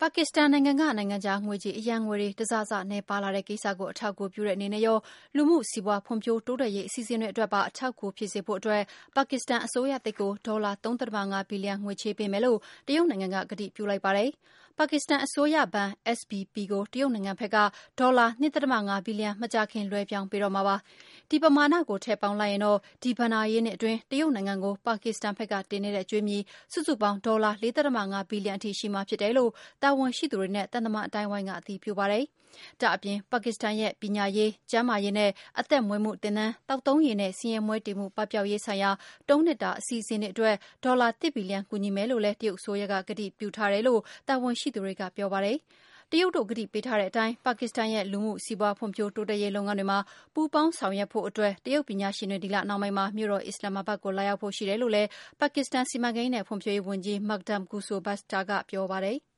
ပါကစ္စတန်နိုင်ငံကနိုင်ငံခြားငွေကြေးအရန်ငွေတွေတစစနဲ့ပါလာတဲ့ကိစ္စကိုအထောက်အကူပြုတဲ့အနေနဲ့ရောလူမှုစီးပွားဖွံ့ဖြိုးတိုးတက်ရေးအစီအစဉ်တွေအတွက်ပါအထောက်အကူဖြစ်စေဖို့အတွက်ပါကစ္စတန်အစိုးရသစ်ကိုဒေါ်လာ 3.5 ဘီလီယံငွေချေးပေးမယ်လို့တရုတ်နိုင်ငံကကတိပြုလိုက်ပါတယ်။ပါကစ္စတန်အစိုးရဘဏ် SBP ကိုတရုတ်နိုင်ငံဘက်ကဒေါ်လာ 2.5 ဘီလီယံမကြာခင်လွှဲပြောင်းပေးတော့မှာပါ။ဒီပမာဏကိုထည့်ပေါင်းလိုက်ရင်တော့ဒီဘဏ္ဍာရေးနှစ်အတွင်းတရုတ်နိုင်ငံကိုပါကစ္စတန်ဘက်ကတင်နေတဲ့ကြွေးမြီစုစုပေါင်းဒေါ်လာ 4.5 ဘီလီယံအထိရှိမှာဖြစ်တယ်လို့တာဝန်ရှိသူတွေနဲ့သံတမန်အတိုင်းဝိုင်းကအတည်ပြုပါတယ်။ဒါ့အပြင်ပါကစ္စတန်ရဲ့ပညာရေး၊ကျန်းမာရေးနဲ့အသက်မွေးမှုသင်တန်း၊သောက်သုံးရေနဲ့ဆင်းရဲမွဲတေမှုပပျောက်ရေးဆိုင်ရာ3 နှစ်တာအစီအစဉ်တွေအတွက်ဒေါ်လာ 1 ဘီလီယံကူညီမယ်လို့လည်းတရုတ်အစိုးရကကတိပြုထားတယ်လို့တာဝန်ရှိသူတွေကပြောပါတယ်။တရုတ်တို့ကတိပေးထားတဲ့အတိုင်းပါကစ္စတန်ရဲ့လူမှုစီးပွားဖွံ့ဖြိုးတိုးတက်ရေးလုပ်ငန်းတွေမှာပူးပေါင်းဆောင်ရွက်ဖို့အတွက်တရုတ်ပညာရှင်တွေဒီလနှောင်းပိုင်းမှာမြို့တော်အစ္စလာမ္မာဘတ်ကိုလာရောက်ဖို့ရှိတယ်လို့လည်းပါကစ္စတန်စီမံကိန်းနဲ့ဖွံ့ဖြိုးရေးဝန်ကြီး Makhdum Gulsobaster ကပြောပါတယ်။